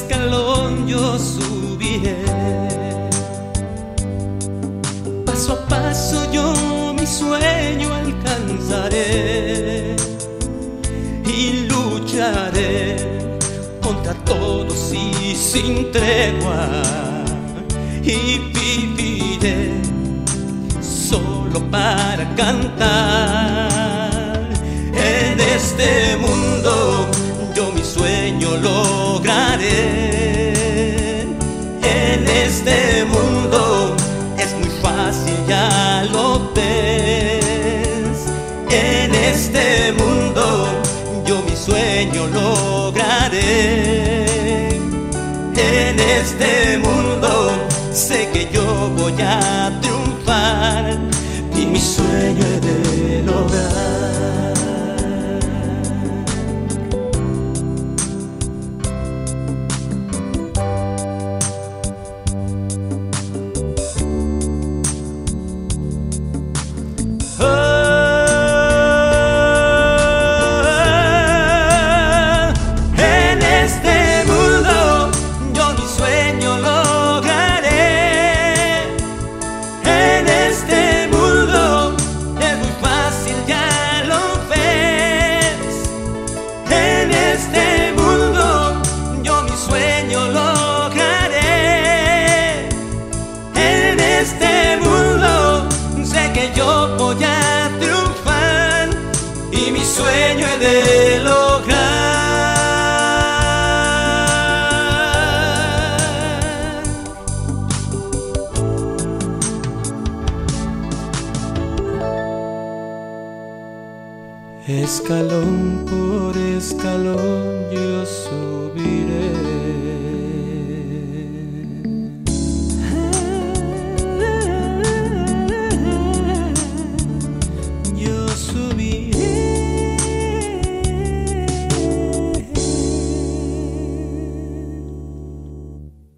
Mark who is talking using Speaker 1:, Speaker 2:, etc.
Speaker 1: escalón yo subiré. Paso a paso yo mi sueño alcanzaré y lucharé contra todos y sin tregua, y viviré solo para cantar. En este mundo yo mi sueño lograré. En este mundo es muy fácil, ya lo ves. En este mundo yo mi sueño lograré. En este mundo sé que yo voy a triunfar y mi sueño he de lograr. Yo voy a triunfar y mi sueño he de lograr. Escalón por escalón yo subiré.